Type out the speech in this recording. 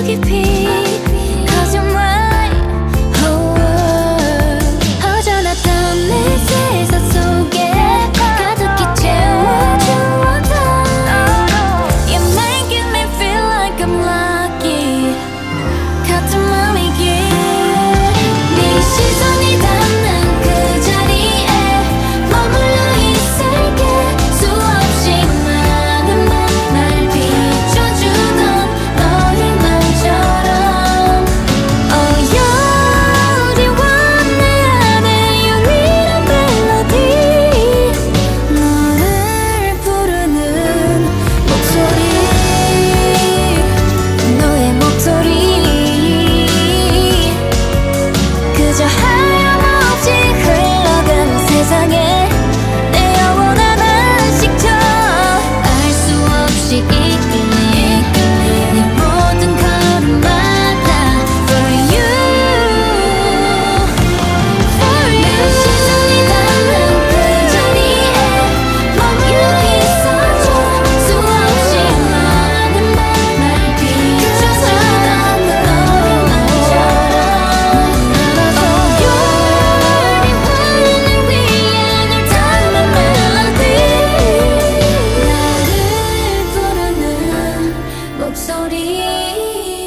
깊이 Cause you're mine oh, 허전했던 내 세상 속에 가득히 채워주었던 You making me feel like I'm lucky 같은 맘이길 네 시선이 닿는 그 자리에 머물러 있을게 수없이 많은 날 비춰주던 너의 맘처럼 Oh 여리와 내 안에 유일한 멜로디 너를 부르는 목소리 너의 목소리 그저 하염없이 흘러가는 세상에 내 영혼 하나씩 줘 알 수 없이 이끌린 내 모든 걸음마다 For you For you 내 시선이 닿는 그 자리에 머물러 있어줘 수없이 많은 날 비춰주던 너의 맘처럼 요리 흐르는 위에 널 담은 멜로디 나를 부르는 목소리